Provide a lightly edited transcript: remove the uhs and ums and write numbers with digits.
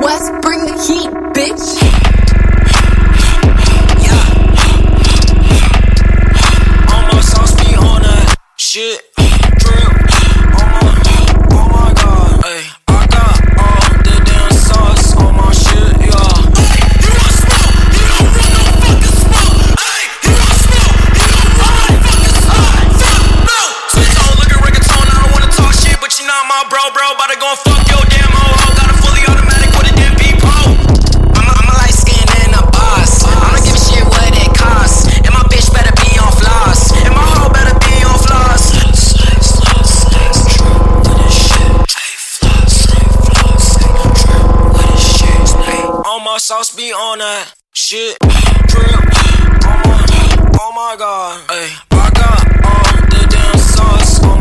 West, bring the heat, bitch. Yeah. All my sauce be on that shit. Drip. Oh my god. Ay, I got all the damn sauce on my shit, yeah. You want smoke? You don't want no fucking smoke. Ay, you want smoke? You don't want no fucking smoke. Fuck no. Switch on, look at reggaeton. I don't wanna talk shit, but you not my bro. About to go and fuck your damn ho. Got a fully automatic with a damn beep ho. I'm a light skin and a boss. I don't give a shit what it costs. And my bitch better be on floss. And my hoe better be on floss. All my sauce be on that shit. Drip. Oh my god. Ay, I got all the damn sauce.